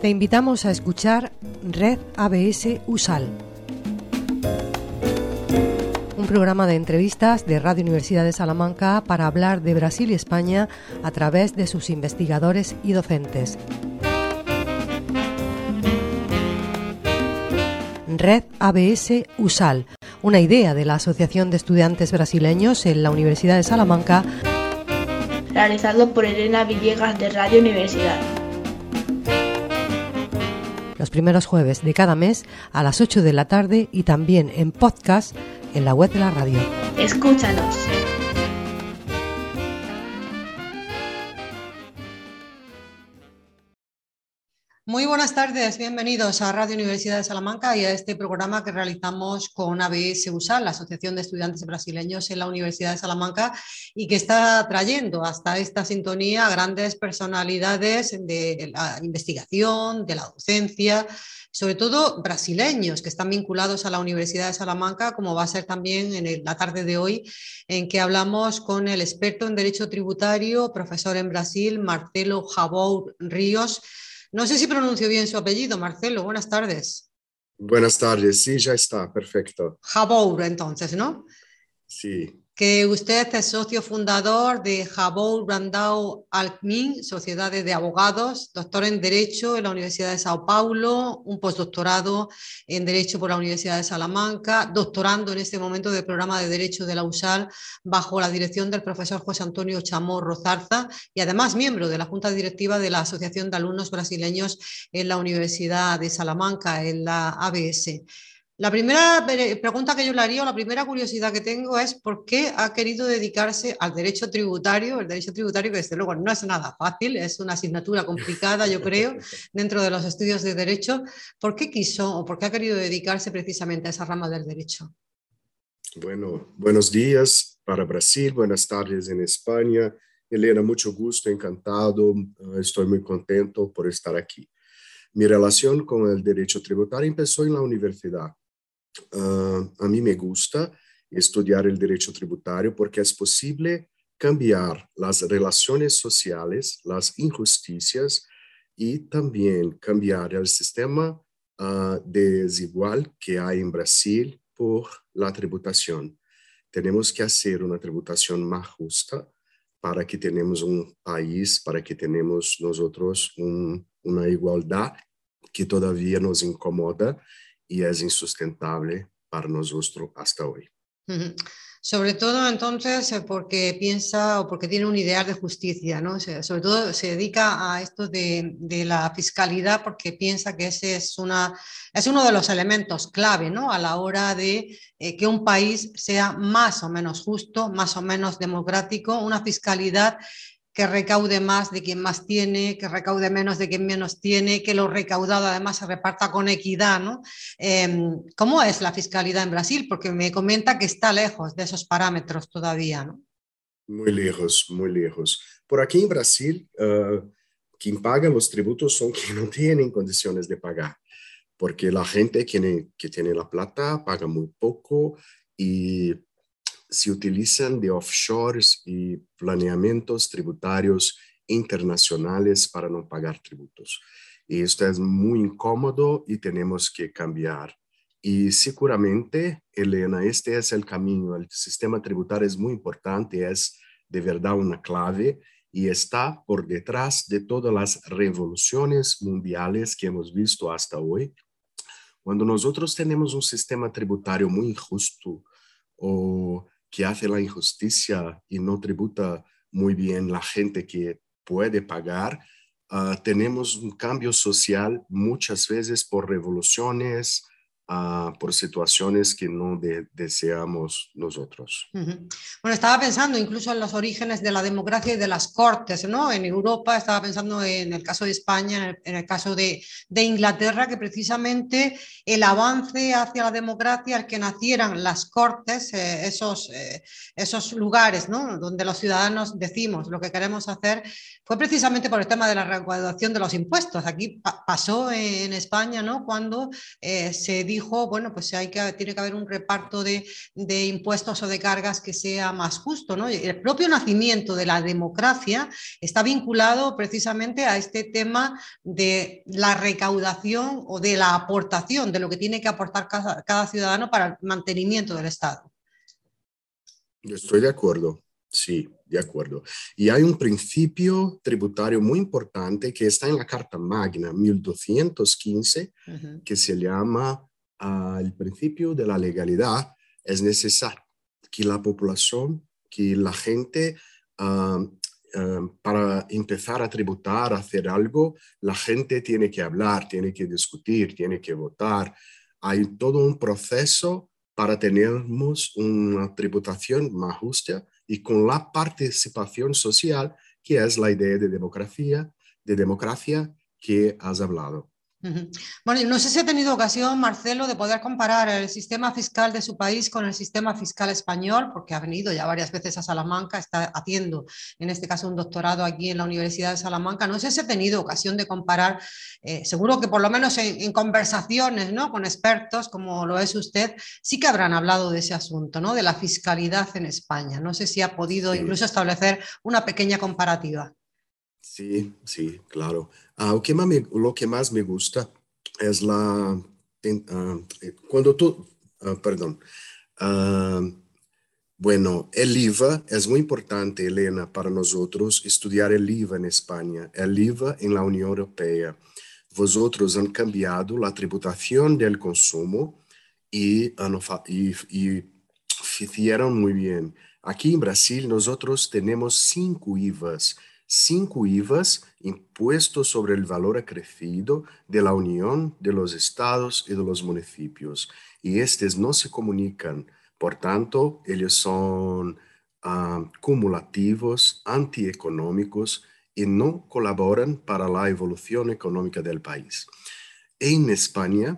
Te invitamos a escuchar Red ABS USAL, un programa de entrevistas de Radio Universidad de Salamanca para hablar de Brasil y España a través de sus investigadores y docentes. Red ABS USAL, una idea de la Asociación de Estudiantes Brasileños en la Universidad de Salamanca, realizado por Elena Villegas de Radio Universidad. Los primeros jueves de cada mes a las 8 de la tarde y también en podcast en la web de la radio. Escúchanos. Muy buenas tardes, bienvenidos a Radio Universidad de Salamanca y a este programa que realizamos con ABS USAL, la Asociación de Estudiantes Brasileños en la Universidad de Salamanca, y que está trayendo hasta esta sintonía a grandes personalidades de la investigación, de la docencia, sobre todo brasileños que están vinculados a la Universidad de Salamanca, como va a ser también en la tarde de hoy, en que hablamos con el experto en Derecho Tributario, profesor en Brasil, Marcelo Jabour Ríos. No sé si pronuncio bien su apellido, Marcelo. Buenas tardes. Buenas tardes, sí, ya está, perfecto. Jabour, entonces, ¿no? Sí. Que usted es socio fundador de Jabour Brandão Alckmin, Sociedad de Abogados, doctor en Derecho en la Universidad de Sao Paulo, un postdoctorado en Derecho por la Universidad de Salamanca, doctorando en este momento del programa de Derecho de la USAL bajo la dirección del profesor José Antonio Chamorro Zarza y además miembro de la Junta Directiva de la Asociación de Alumnos Brasileños en la Universidad de Salamanca, en la ABS. La primera pregunta que yo le haría, o la primera curiosidad que tengo es ¿por qué ha querido dedicarse al derecho tributario? El derecho tributario que desde luego no es nada fácil, es una asignatura complicada, yo creo, dentro de los estudios de derecho. ¿Por qué quiso o por qué ha querido dedicarse precisamente a esa rama del derecho? Bueno, buenos días para Brasil, buenas tardes en España. Elena, mucho gusto, encantado, estoy muy contento por estar aquí. Mi relación con el derecho tributario empezó en la universidad. A mí me gusta estudiar el derecho tributario porque es posible cambiar las relaciones sociales, las injusticias y también cambiar el sistema desigual que hay en Brasil por la tributación. Tenemos que hacer una tributación más justa para que tenemos un país, para que tenemos nosotros una igualdad que todavía nos incomoda y es insustentable para nosotros hasta hoy. Sobre todo entonces porque piensa o porque tiene un ideal de justicia, ¿no? Sobre todo se dedica a esto de la fiscalidad porque piensa que ese es uno de los elementos clave, ¿no? A la hora de que un país sea más o menos justo, más o menos democrático, una fiscalidad que recaude más de quien más tiene, que recaude menos de quien menos tiene, que lo recaudado además se reparta con equidad, ¿no? ¿Cómo es la fiscalidad en Brasil? Porque me comenta que está lejos de esos parámetros todavía, ¿no? Muy lejos, muy lejos. Por aquí en Brasil, quien paga los tributos son quienes no tienen condiciones de pagar, porque la gente que tiene la plata paga muy poco y se utilizan de offshores y planeamientos tributarios internacionales para no pagar tributos. Y esto es muy incómodo y tenemos que cambiar. Y seguramente, Elena, este es el camino. El sistema tributario es muy importante, es de verdad una clave y está por detrás de todas las revoluciones mundiales que hemos visto hasta hoy. Cuando nosotros tenemos un sistema tributario muy injusto o que hace la injusticia y no tributa muy bien la gente que puede pagar, tenemos un cambio social muchas veces por revoluciones, por situaciones que no deseamos nosotros. Bueno, estaba pensando incluso en los orígenes de la democracia y de las cortes, ¿no? En Europa, estaba pensando en el caso de España, en el caso de Inglaterra, que precisamente el avance hacia la democracia, el que nacieran las cortes, esos lugares, ¿no? Donde los ciudadanos decimos lo que queremos hacer, fue precisamente por el tema de la recaudación de los impuestos. Aquí pasó en España, ¿no? Cuando se dijo dijo, bueno, pues tiene que haber un reparto de impuestos o de cargas que sea más justo, ¿no? El propio nacimiento de la democracia está vinculado precisamente a este tema de la recaudación o de la aportación, de lo que tiene que aportar cada ciudadano para el mantenimiento del Estado. Yo estoy de acuerdo, sí, de acuerdo. Y hay un principio tributario muy importante que está en la Carta Magna 1215, que se llama el principio de la legalidad. Es necesario que la población, que la gente, para empezar a tributar, a hacer algo, la gente tiene que hablar, tiene que discutir, tiene que votar. Hay todo un proceso para tenermos una tributación más justa y con la participación social, que es la idea de democracia que has hablado. Bueno, no sé si ha tenido ocasión, Marcelo, de poder comparar el sistema fiscal de su país con el sistema fiscal español, porque ha venido ya varias veces a Salamanca, está haciendo, en este caso, un doctorado aquí en la Universidad de Salamanca. No sé si ha tenido ocasión de comparar, seguro que por lo menos en conversaciones, ¿no?, con expertos, como lo es usted, sí que habrán hablado de ese asunto, ¿no?, de la fiscalidad en España. No sé si ha podido incluso establecer una pequeña comparativa. Sí, sí, claro. Lo que más me gusta es cuando tú, perdón, ah, bueno, el IVA es muy importante, Elena, para nosotros estudiar el IVA en España, el IVA en la Unión Europea. Vosotros han cambiado la tributación del consumo y hicieron muy bien. Aquí en Brasil nosotros tenemos 5 IVAs impuestos sobre el valor acrecido de la Unión, de los estados y de los municipios. Y estos no se comunican. Por tanto, ellos son cumulativos, antieconómicos y no colaboran para la evolución económica del país. En España,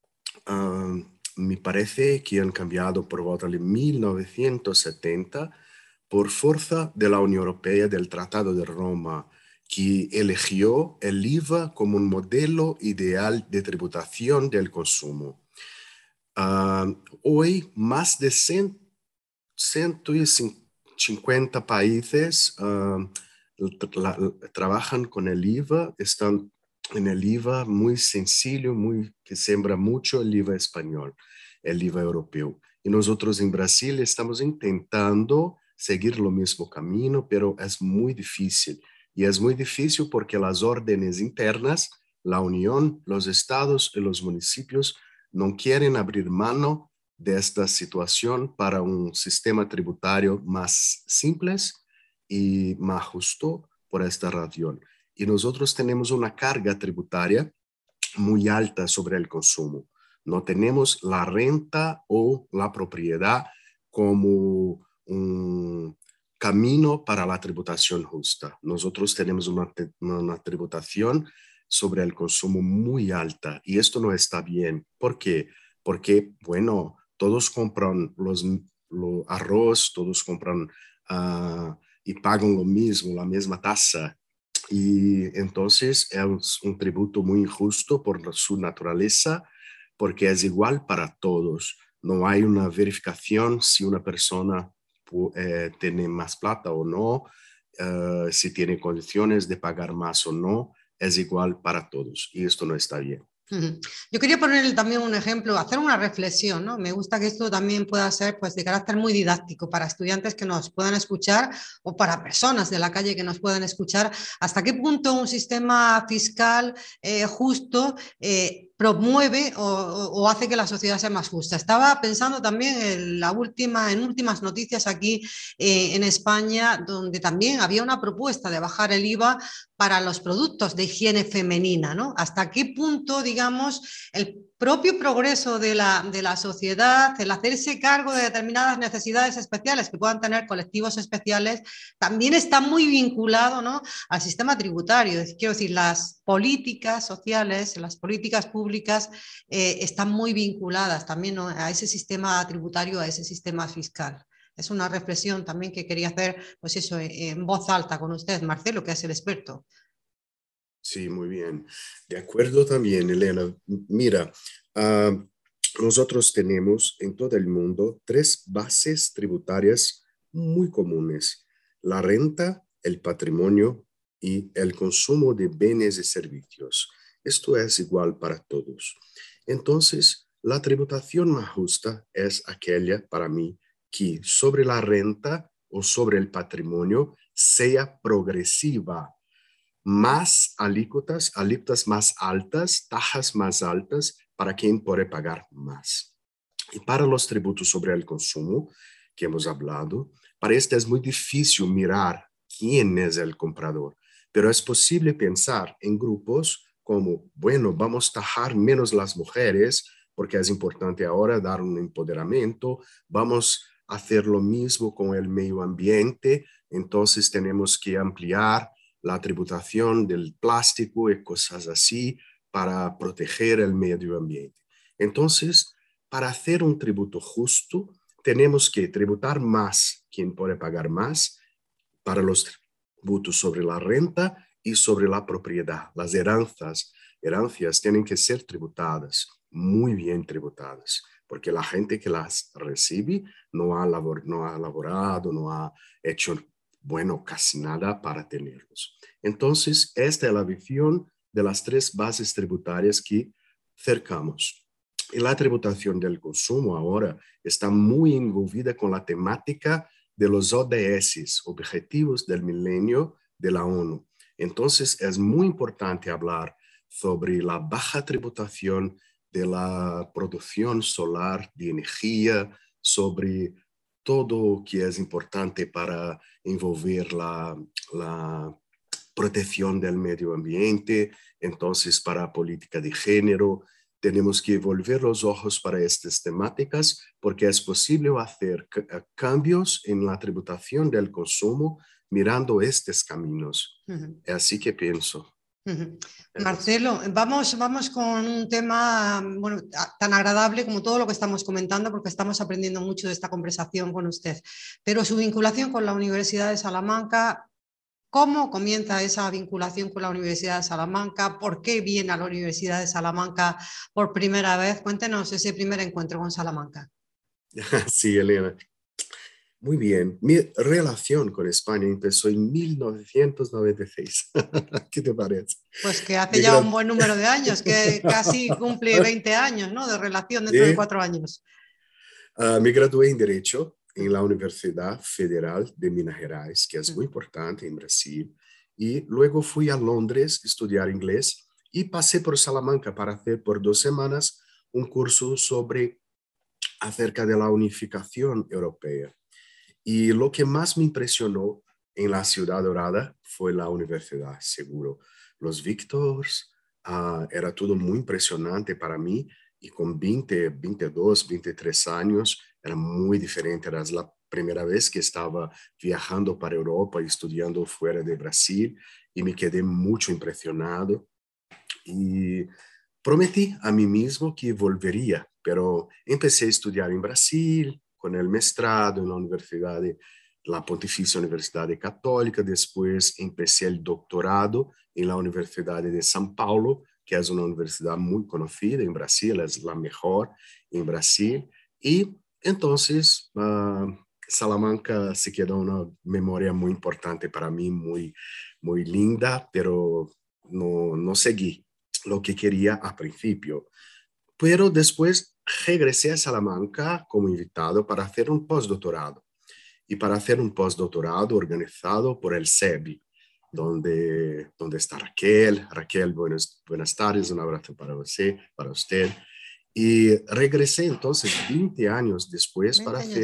me parece que han cambiado por volta de 1970 por fuerza de la Unión Europea, del Tratado de Roma, que eligió el IVA como un modelo ideal de tributación del consumo. Hoy, más de 150 países trabajan con el IVA, están en el IVA muy sencillo, que sembra mucho el IVA español, el IVA europeo. Y nosotros en Brasil estamos intentando seguir lo mismo camino, pero es muy difícil. Y es muy difícil porque las órdenes internas, la Unión, los estados y los municipios no quieren abrir mano de esta situación para un sistema tributario más simple y más justo por esta razón. Y nosotros tenemos una carga tributaria muy alta sobre el consumo. No tenemos la renta o la propiedad como un camino para la tributación justa. Nosotros tenemos una tributación sobre el consumo muy alta y esto no está bien. ¿Por qué? Porque, bueno, todos compran los arroz, todos compran y pagan lo mismo, la misma tasa. Y entonces es un tributo muy injusto por su naturaleza, porque es igual para todos. No hay una verificación si una persona tiene más plata o no, si tiene condiciones de pagar más o no, es igual para todos. Y esto no está bien. Yo quería poner también un ejemplo, hacer una reflexión, ¿no? Me gusta que esto también pueda ser, pues, de carácter muy didáctico para estudiantes que nos puedan escuchar o para personas de la calle que nos puedan escuchar. ¿Hasta qué punto un sistema fiscal justo promueve o hace que la sociedad sea más justa? Estaba pensando también en últimas noticias aquí en España, donde también había una propuesta de bajar el IVA para los productos de higiene femenina, ¿no? ¿Hasta qué punto, digamos, el propio progreso de la sociedad, el hacerse cargo de determinadas necesidades especiales que puedan tener colectivos especiales, también está muy vinculado, ¿no?, al sistema tributario? Quiero decir, las políticas sociales, las políticas públicas están muy vinculadas también, ¿no?, a ese sistema tributario, a ese sistema fiscal. Es una reflexión también que quería hacer, pues eso, en voz alta con usted, Marcelo, que es el experto. Sí, muy bien. De acuerdo también, Elena. Mira, nosotros tenemos en todo el mundo tres bases tributarias muy comunes: la renta, el patrimonio y el consumo de bienes y servicios. Esto es igual para todos. Entonces, la tributación más justa es aquella, para mí, que sobre la renta o sobre el patrimonio sea progresiva, más alícuotas más altas, tajas más altas para quien puede pagar más. Y para los tributos sobre el consumo que hemos hablado, para este es muy difícil mirar quién es el comprador, pero es posible pensar en grupos como, bueno, vamos a tajar menos las mujeres porque es importante ahora dar un empoderamiento, vamos a hacer lo mismo con el medio ambiente, entonces tenemos que ampliar la tributación del plástico y cosas así para proteger el medio ambiente. Entonces, para hacer un tributo justo, tenemos que tributar más quien puede pagar más para los tributos sobre la renta y sobre la propiedad. Las herencias tienen que ser tributadas, muy bien tributadas, porque la gente que las recibe no ha laborado, no ha hecho, bueno, casi nada para tenerlos. Entonces, esta es la visión de las tres bases tributarias que cercamos. Y la tributación del consumo ahora está muy envolvida con la temática de los ODS, Objetivos del Milenio de la ONU. Entonces, es muy importante hablar sobre la baja tributación de la producción solar de energía, sobre todo que es importante para envolver la protección del medio ambiente. Entonces, para política de género, tenemos que volver los ojos para estas temáticas porque es posible hacer cambios en la tributación del consumo mirando estos caminos. Así que pienso. Marcelo, vamos con un tema bueno, tan agradable como todo lo que estamos comentando, porque estamos aprendiendo mucho de esta conversación con usted. Pero su vinculación con la Universidad de Salamanca, ¿cómo comienza esa vinculación con la Universidad de Salamanca? ¿Por qué viene a la Universidad de Salamanca por primera vez? Cuéntenos ese primer encuentro con Salamanca. Sí, Elena. Muy bien. Mi relación con España empezó en 1996. ¿Qué te parece? Pues que hace ya un buen número de años, que casi cumple 20 años, ¿no? De relación dentro de 4 años. Me gradué en Derecho en la Universidad Federal de Minas Gerais, que es muy importante en Brasil, y luego fui a Londres a estudiar inglés y pasé por Salamanca para hacer por 2 semanas un curso acerca de la unificación europea. Y lo que más me impresionó en la Ciudad Dorada fue la universidad, seguro. Los Victors, era todo muy impresionante para mí, y con 20, 22, 23 años era muy diferente. Era la primera vez que estaba viajando para Europa y estudiando fuera de Brasil y me quedé mucho impresionado. Y prometí a mí mismo que volvería, pero empecé a estudiar en Brasil, con el mestrado en la Universidad la Pontificia Universidad Católica. Después empecé el doctorado en la Universidad de São Paulo, que es una universidad muy conocida en Brasil, es la mejor en Brasil. Y entonces Salamanca se quedó una memoria muy importante para mí, muy, muy linda, pero no seguí lo que quería al principio. Pero después regresé a Salamanca como invitado para hacer un postdoctorado. Y para hacer un postdoctorado organizado por el SEBI, donde está Raquel. Raquel, buenas tardes, un abrazo para usted. Y regresé entonces 20 años después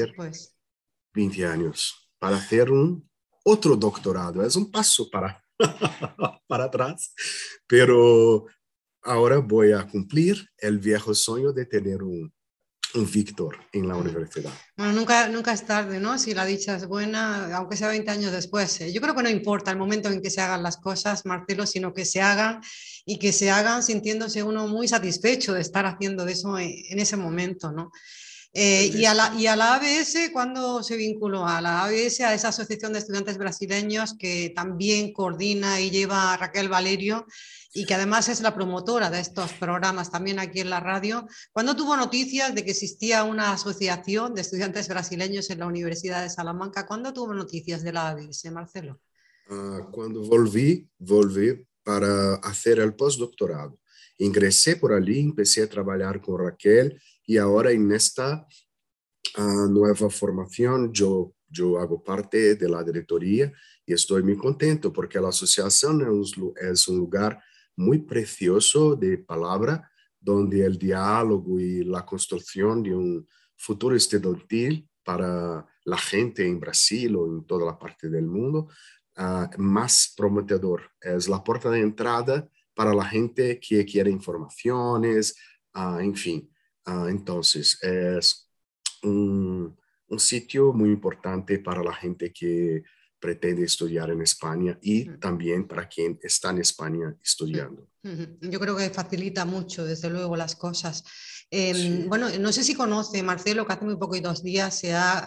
20 años para hacer un otro doctorado. Es un paso para atrás, pero ahora voy a cumplir el viejo sueño de tener un Víctor en la universidad. Bueno, nunca es tarde, ¿no? Si la dicha es buena, aunque sea 20 años después. Yo creo que no importa el momento en que se hagan las cosas, Marcelo, sino que se hagan y que se hagan sintiéndose uno muy satisfecho de estar haciendo eso en ese momento, ¿no? Y a la ABS, ¿cuándo se vinculó? A la ABS, a esa Asociación de Estudiantes Brasileños que también coordina y lleva a Raquel Valerio y que además es la promotora de estos programas también aquí en la radio. ¿Cuándo tuvo noticias de que existía una asociación de estudiantes brasileños en la Universidad de Salamanca? ¿Cuándo tuvo noticias de la ABS, Marcelo? Cuando volví para hacer el postdoctorado. Ingresé por allí, empecé a trabajar con Raquel y ahora en esta nueva formación yo hago parte de la directoría y estoy muy contento porque la asociación es un lugar muy precioso de palabra donde el diálogo y la construcción de un futuro estudiantil para la gente en Brasil o en toda la parte del mundo más prometedor. Es la puerta de entrada para la gente que quiere informaciones, en fin. Entonces, es un sitio muy importante para la gente que pretende estudiar en España y también para quien está en España estudiando. Yo creo que facilita mucho, desde luego, las cosas. Sí. Bueno, no sé si conoce, Marcelo, que hace muy poquitos días se ha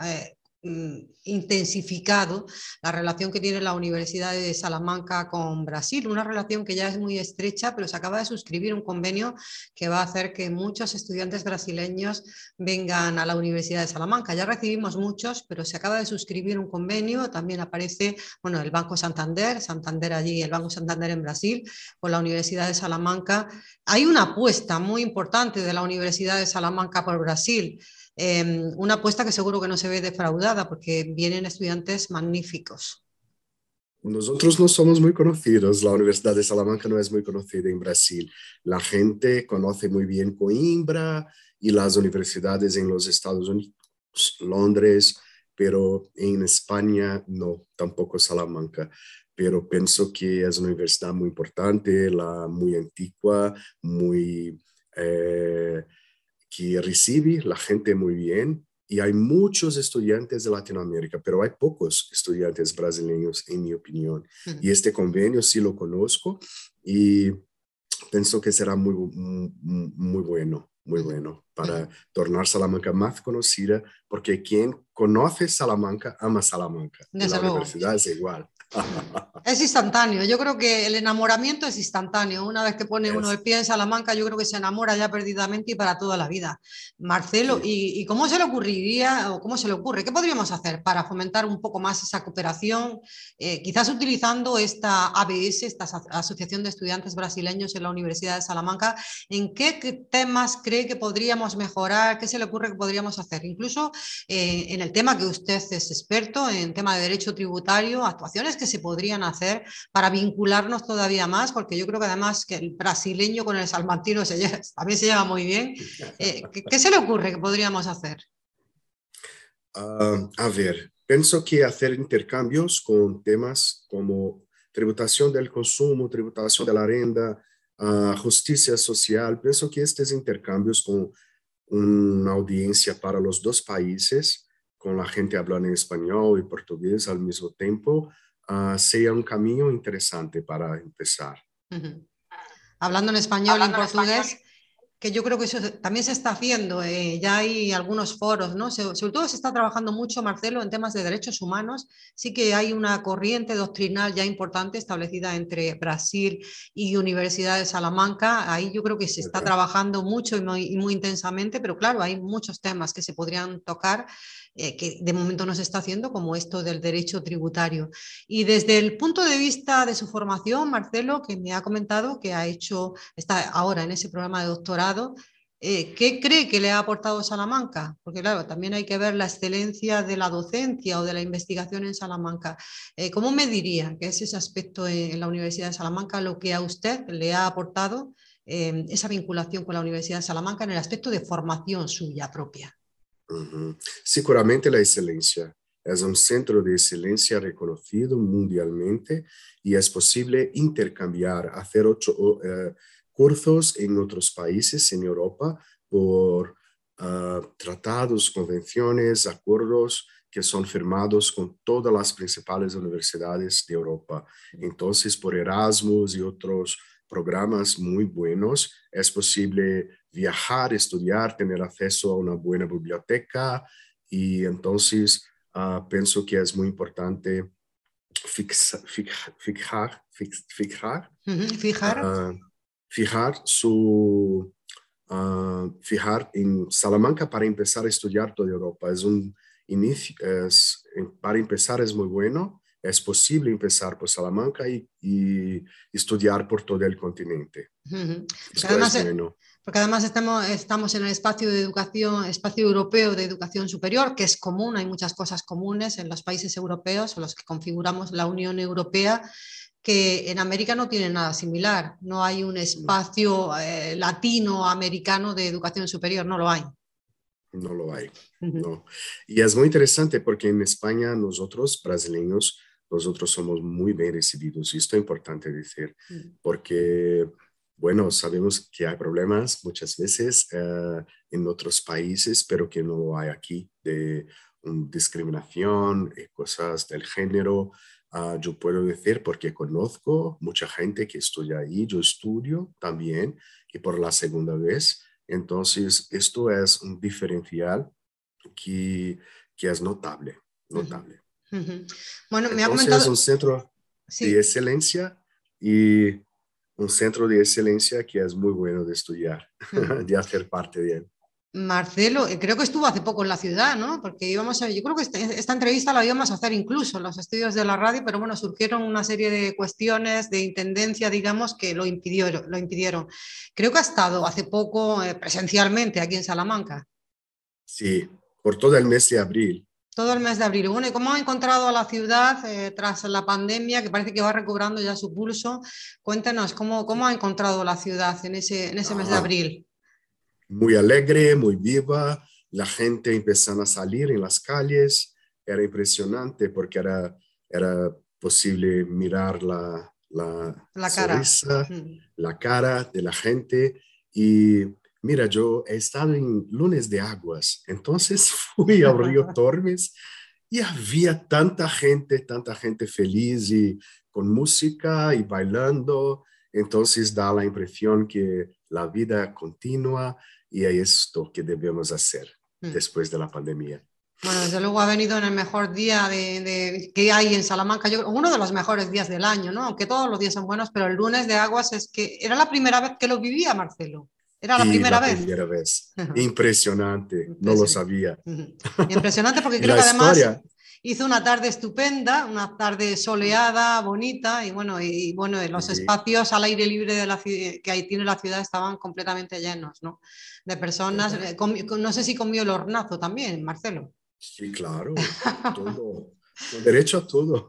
intensificado la relación que tiene la Universidad de Salamanca con Brasil, una relación que ya es muy estrecha, pero se acaba de suscribir un convenio que va a hacer que muchos estudiantes brasileños vengan a la Universidad de Salamanca. Ya recibimos muchos, pero se acaba de suscribir un convenio, también aparece, bueno, el Banco Santander, Santander allí, el Banco Santander en Brasil, con la Universidad de Salamanca. Hay una apuesta muy importante de la Universidad de Salamanca por Brasil. Una apuesta que seguro que no se ve defraudada porque vienen estudiantes magníficos. Nosotros no somos muy conocidos, la Universidad de Salamanca no es muy conocida en Brasil. La gente conoce muy bien Coimbra y las universidades en los Estados Unidos, Londres, pero en España no, tampoco Salamanca. Pero pienso que es una universidad muy importante, muy antigua, muy... que recibe la gente muy bien y hay muchos estudiantes de Latinoamérica, pero hay pocos estudiantes brasileños, en mi opinión. Y este convenio sí lo conozco y pienso que será muy bueno para tornar Salamanca más conocida, porque quien conoce Salamanca ama Salamanca y Desde la luego. universidad es igual. Es instantáneo, yo creo que el enamoramiento es instantáneo. Una vez que pone uno el pie en Salamanca, yo creo que se enamora ya perdidamente y para toda la vida. Marcelo, Sí. ¿y cómo se le ocurriría o cómo se le ocurre? ¿Qué podríamos hacer para fomentar un poco más esa cooperación? Quizás utilizando esta ABS, esta Asociación de Estudiantes Brasileños en la Universidad de Salamanca. ¿En qué temas cree que podríamos mejorar? ¿Qué se le ocurre que podríamos hacer? Incluso en el tema que usted es experto, en tema de derecho tributario, actuaciones que se podrían hacer para vincularnos todavía más, porque yo creo que además que el brasileño con el salmantino también se lleva muy bien. ¿Qué se le ocurre que podríamos hacer? A ver, pienso que hacer intercambios con temas como tributación del consumo, tributación de la renta, justicia social, pienso que estos intercambios con una audiencia para los dos países, con la gente hablando en español y portugués al mismo tiempo, sea un camino interesante para empezar. Hablando en español y en portugués, que yo creo que eso también se está haciendo, ya hay algunos foros, ¿no? Sobre todo se está trabajando mucho, Marcelo, en temas de derechos humanos. Sí que hay una corriente doctrinal ya importante establecida entre Brasil y Universidad de Salamanca. Ahí yo creo que se está trabajando mucho y muy intensamente, pero claro, hay muchos temas que se podrían tocar que de momento no se está haciendo, como esto del derecho tributario. Y desde el punto de vista de su formación, Marcelo, que me ha comentado que está ahora en ese programa de doctorado, ¿qué cree que le ha aportado Salamanca? Porque claro, también hay que ver la excelencia de la docencia o de la investigación en Salamanca. ¿Cómo me diría que es ese aspecto en la Universidad de Salamanca lo que a usted le ha aportado esa vinculación con la Universidad de Salamanca en el aspecto de formación suya propia? Seguramente la excelencia. Es un centro de excelencia reconocido mundialmente y es posible intercambiar, hacer cursos en otros países en Europa por tratados, convenciones, acuerdos que son firmados con todas las principales universidades de Europa. Entonces, por Erasmus y otros programas muy buenos, es posible viajar, estudiar, tener acceso a una buena biblioteca y entonces pienso que es muy importante fijar Fijar. fijar fijar en Salamanca para empezar a estudiar toda Europa. Es un inicio, para empezar es muy bueno. Es posible empezar por Salamanca y estudiar por todo el continente. Porque Esto además, es bueno. porque además estamos en el espacio de educación, espacio europeo de educación superior, que es común, hay muchas cosas comunes en los países europeos o los que configuramos la Unión Europea, que en América no tiene nada similar. No hay un espacio latinoamericano de educación superior, no lo hay. No lo hay, no. Y es muy interesante porque en España nosotros, brasileños, nosotros somos muy bien recibidos y esto es importante decir, porque, bueno, sabemos que hay problemas muchas veces en otros países, pero que no lo hay aquí, de discriminación y cosas del género. Yo puedo decir porque conozco mucha gente que estudia ahí, yo estudio también y por la segunda vez. Entonces, esto es un diferencial que es notable, notable. Bueno, me ha Entonces, es comentado... un centro de Sí. excelencia y un centro de excelencia que es muy bueno de estudiar, de hacer parte de él. Marcelo, creo que estuvo hace poco en la ciudad, ¿no? Porque íbamos a, yo creo que esta entrevista la íbamos a hacer incluso en los estudios de la radio, pero bueno, surgieron una serie de cuestiones de intendencia, digamos, que lo impidieron. Creo que ha estado hace poco presencialmente aquí en Salamanca. Sí, por todo el mes de abril. Todo el mes de abril. Bueno, ¿y cómo ha encontrado a la ciudad tras la pandemia, que parece que va recobrando ya su pulso? Cuéntanos, ¿cómo ha encontrado la ciudad en ese mes de abril? Muy alegre, muy viva, la gente empezando a salir en las calles, era impresionante porque era posible mirar la La cara. sonrisa, la cara de la gente y mira, yo he estado en Lunes de Aguas, entonces fui a Río Tormes y había tanta gente feliz y con música y bailando, entonces da la impresión que la vida continúa y es esto que debemos hacer después de la pandemia. Bueno, desde luego ha venido en el mejor día que hay en Salamanca, uno de los mejores días del año, ¿no? Aunque todos los días son buenos, pero el lunes de Aguas es que era la primera vez que lo vivía, Marcelo. Era la Sí, primera la vez. primera vez. Impresionante, no lo Impresionante. sabía. Impresionante porque Y creo la que además historia, hizo una tarde estupenda, una tarde soleada, bonita, y bueno, los sí, espacios al aire libre de que ahí tiene la ciudad estaban completamente llenos, ¿no? De personas. ¿verdad? No sé si comió el hornazo también, Marcelo. Sí, claro, todo, con derecho a todo.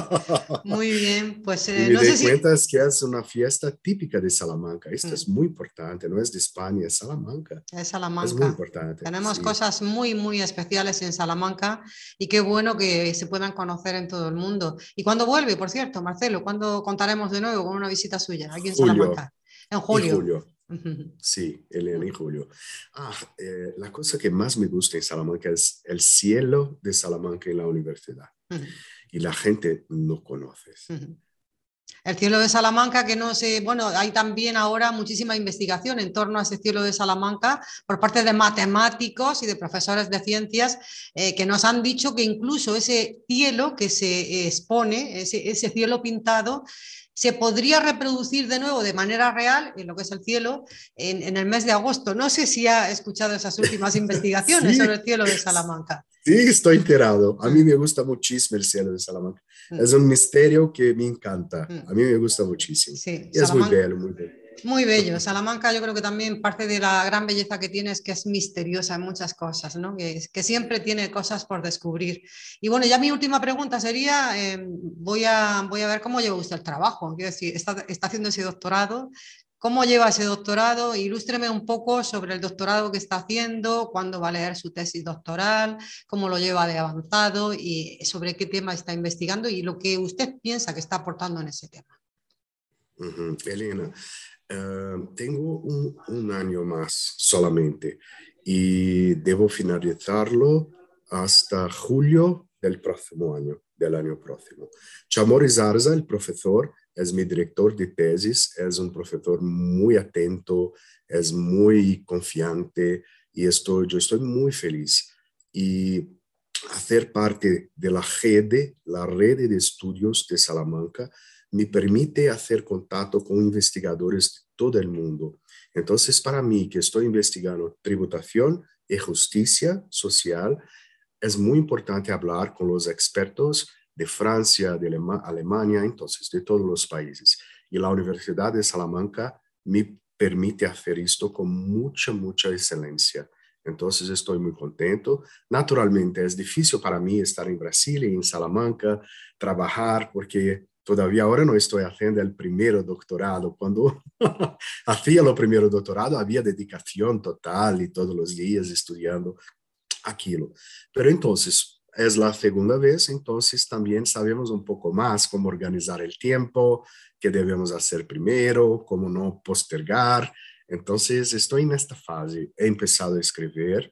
Muy bien, pues Y me no sé di si cuenta es que es una fiesta típica de Salamanca. Esto es muy importante, no es de España, es Salamanca. es Es muy Salamanca. importante, Tenemos sí. cosas muy, muy especiales en Salamanca y qué bueno que se puedan conocer en todo el mundo. ¿Y cuándo vuelve, por cierto, Marcelo? ¿Cuándo contaremos de nuevo con una visita suya aquí en Julio, Salamanca? En en julio. julio. Sí, Elena, en julio. La cosa que más me gusta en Salamanca es el cielo de Salamanca en la universidad. Y la gente no conoce. El cielo de Salamanca, que no sé, bueno, hay también ahora muchísima investigación en torno a ese cielo de Salamanca por parte de matemáticos y de profesores de ciencias que nos han dicho que incluso ese cielo que se expone, ese cielo pintado, se podría reproducir de nuevo de manera real en lo que es el cielo en el mes de agosto. No sé si ha escuchado esas últimas investigaciones sobre Sí, el cielo de Salamanca. sí, estoy enterado. A mí me gusta muchísimo el cielo de Salamanca. Es un misterio que me encanta. A mí me gusta muchísimo. Sí, Y es muy Salamanca. bello, muy bello. Muy bello. Salamanca yo creo que también parte de la gran belleza que tiene es que es misteriosa en muchas cosas, ¿no? Que siempre tiene cosas por descubrir. Y bueno, ya mi última pregunta sería, voy a ver cómo lleva usted el trabajo. Quiero decir, está haciendo ese doctorado. ¿Cómo lleva ese doctorado? Ilústreme un poco sobre el doctorado que está haciendo, cuándo va a leer su tesis doctoral, cómo lo lleva de avanzado y sobre qué tema está investigando y lo que usted piensa que está aportando en ese tema. Elena, tengo un año más solamente y debo finalizarlo hasta julio del próximo año, del año próximo. Chamorro Zarza, el profesor, es mi director de tesis, es un profesor muy atento, es muy confiante y yo estoy muy feliz. Y hacer parte de la red de estudios de Salamanca, me permite hacer contacto con investigadores de todo el mundo. Entonces, para mí, que estoy investigando tributación y justicia social, es muy importante hablar con los expertos de Francia, de Alemania, entonces de todos los países. Y la Universidad de Salamanca me permite hacer esto con mucha excelencia. Entonces estoy muy contento. Naturalmente es difícil para mí estar en Brasil y en Salamanca, trabajar, porque todavía ahora no estoy haciendo el primer doctorado. Cuando hacía el primer doctorado había dedicación total y todos los días estudiando aquilo. Pero entonces, es la segunda vez, entonces también sabemos un poco más cómo organizar el tiempo, qué debemos hacer primero, cómo no postergar. Entonces, estoy en esta fase. He empezado a escribir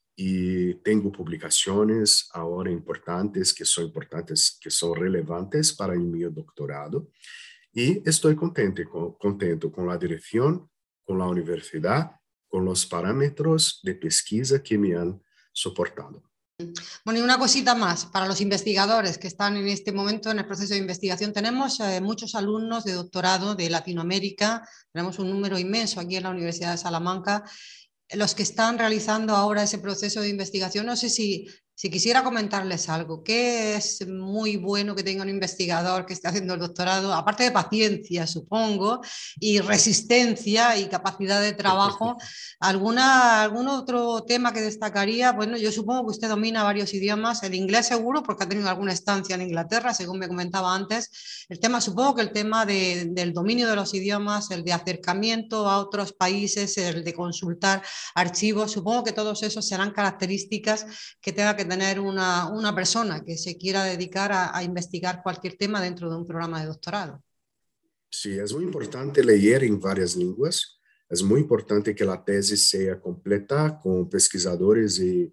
y tengo publicaciones ahora importantes, que son relevantes para mi doctorado. Y estoy contento con la dirección, con la universidad, con los parámetros de pesquisa que me han soportado. Bueno, y una cosita más, para los investigadores que están en este momento en el proceso de investigación, tenemos muchos alumnos de doctorado de Latinoamérica, tenemos un número inmenso aquí en la Universidad de Salamanca, los que están realizando ahora ese proceso de investigación. No sé si quisiera comentarles algo, que es muy bueno que tenga un investigador que esté haciendo el doctorado, aparte de paciencia, supongo, y resistencia y capacidad de trabajo. ¿Algún otro tema que destacaría? Bueno, yo supongo que usted domina varios idiomas, el inglés seguro, porque ha tenido alguna estancia en Inglaterra, según me comentaba antes. Supongo que el tema del dominio de los idiomas, el de acercamiento a otros países, el de consultar archivos, supongo que todos esos serán características que tenga que tener una persona que se quiera dedicar a investigar cualquier tema dentro de un programa de doctorado. Sí, es muy importante leer en varias lenguas. Es muy importante que la tesis sea completa con pesquisadores y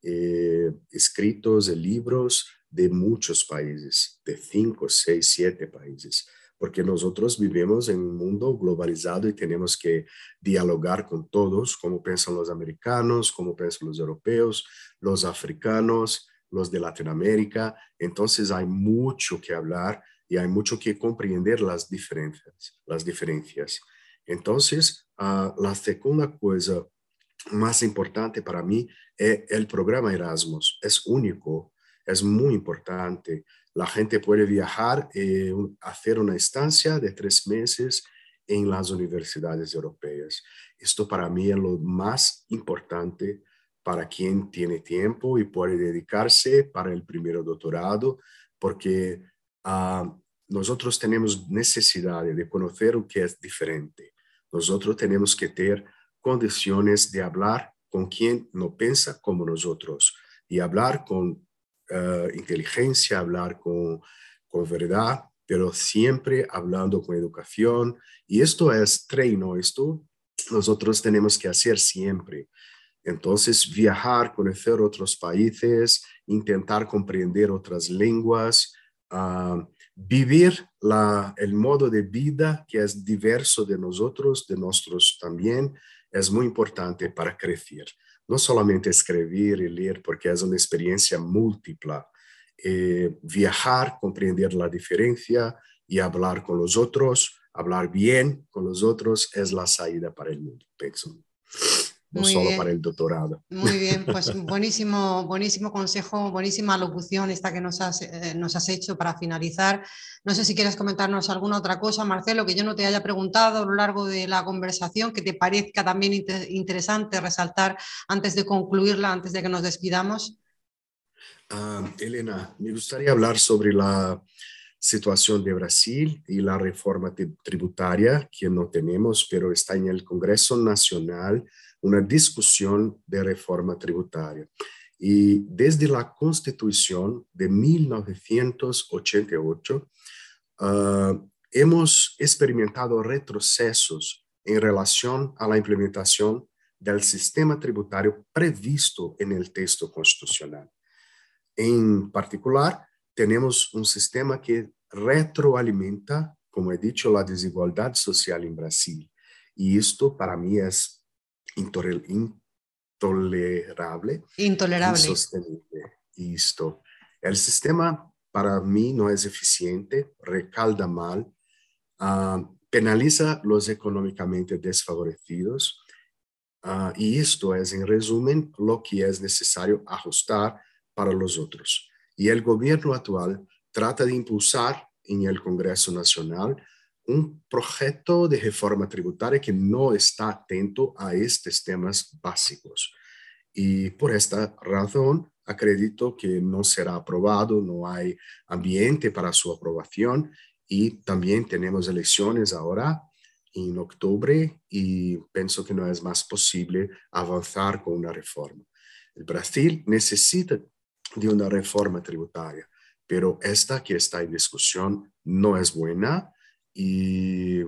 escritos y libros de muchos países, de 5, 6, 7 países, porque nosotros vivimos en un mundo globalizado y tenemos que dialogar con todos, cómo piensan los americanos, cómo piensan los europeos, los africanos, los de Latinoamérica. Entonces hay mucho que hablar y hay mucho que comprender las diferencias. Entonces, la segunda cosa más importante para mí es el programa Erasmus. Es único, es muy importante. La gente puede viajar y hacer una estancia de 3 meses en las universidades europeas. Esto para mí es lo más importante para quien tiene tiempo y puede dedicarse para el primer doctorado, porque nosotros tenemos necesidad de conocer lo que es diferente. Nosotros tenemos que tener condiciones de hablar con quien no piensa como nosotros y hablar con inteligencia, hablar con verdad, pero siempre hablando con educación. Y esto es treino, esto nosotros tenemos que hacer siempre. Entonces, viajar, conocer otros países, intentar comprender otras lenguas, vivir el modo de vida que es diverso de nosotros también, es muy importante para crecer. No solamente escribir y leer, porque es una experiencia múltiple. Viajar, comprender la diferencia y hablar con los otros, hablar bien con los otros, es la salida para el mundo, pienso. No Muy solo para bien. el doctorado. Muy bien, pues buenísimo consejo, buenísima locución esta que nos has hecho para finalizar. No sé si quieres comentarnos alguna otra cosa, Marcelo, que yo no te haya preguntado a lo largo de la conversación, que te parezca también interesante resaltar antes de concluirla, antes de que nos despidamos. Elena, me gustaría hablar sobre la situación de Brasil y la reforma tributaria que no tenemos, pero está en el Congreso Nacional una discusión de reforma tributaria. Y desde la Constitución de 1988, hemos experimentado retrocesos en relación a la implementación del sistema tributario previsto en el texto constitucional. En particular, tenemos un sistema que retroalimenta como he dicho, la desigualdad social en Brasil. Y esto para mí es intolerable, insostenible. El sistema para mí no es eficiente, recauda mal, penaliza los económicamente desfavorecidos, y esto es, en resumen, lo que es necesario ajustar para los otros. Y el gobierno actual trata de impulsar en el Congreso Nacional un proyecto de reforma tributaria que no está atento a estos temas básicos. Y por esta razón, acredito que no será aprobado, no hay ambiente para su aprobación, y también tenemos elecciones ahora en octubre y pienso que no es más posible avanzar con una reforma. El Brasil necesita de una reforma tributaria, pero esta que está en discusión no es buena y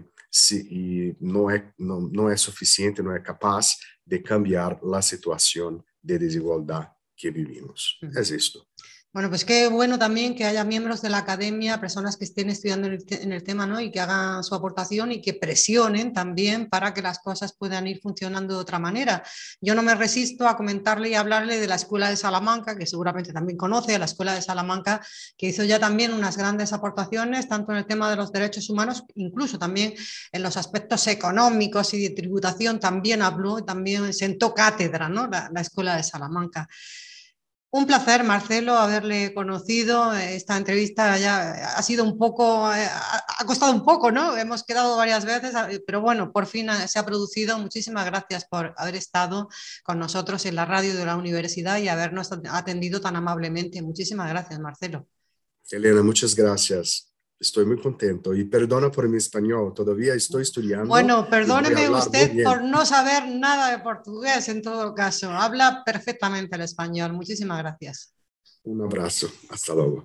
no es suficiente, no es capaz de cambiar la situación de desigualdad que vivimos. Es esto. Bueno, pues qué bueno también que haya miembros de la academia, personas que estén estudiando en el tema, ¿no? Y que hagan su aportación y que presionen también para que las cosas puedan ir funcionando de otra manera. Yo no me resisto a comentarle y hablarle de la Escuela de Salamanca, que seguramente también conoce, la Escuela de Salamanca, que hizo ya también unas grandes aportaciones, tanto en el tema de los derechos humanos, incluso también en los aspectos económicos y de tributación, también habló, también sentó cátedra, ¿no? La Escuela de Salamanca. Un placer, Marcelo, haberle conocido. Esta entrevista ya ha sido un poco, ha costado un poco, ¿no? Hemos quedado varias veces, pero bueno, por fin se ha producido. Muchísimas gracias por haber estado con nosotros en la radio de la universidad y habernos atendido tan amablemente. Muchísimas gracias, Marcelo. Elena, muchas gracias. Estoy muy contento y perdona por mi español, todavía estoy estudiando. Bueno, perdóneme usted por no saber nada de portugués en todo caso. Habla perfectamente el español. Muchísimas gracias. Un abrazo. Hasta luego.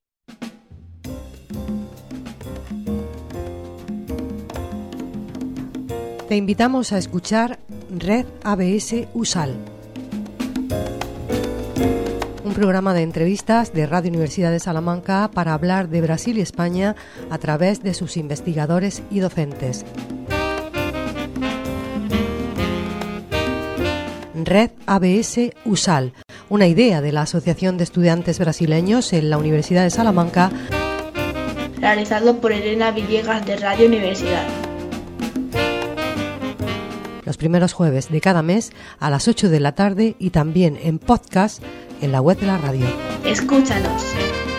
Te invitamos a escuchar Red ABS USAL, un programa de entrevistas de Radio Universidad de Salamanca para hablar de Brasil y España a través de sus investigadores y docentes. Red ABS USAL, una idea de la Asociación de Estudiantes Brasileños en la Universidad de Salamanca, realizado por Elena Villegas de Radio Universidad. Los primeros jueves de cada mes a las 8 de la tarde y también en podcast en la web de la radio. Escúchanos.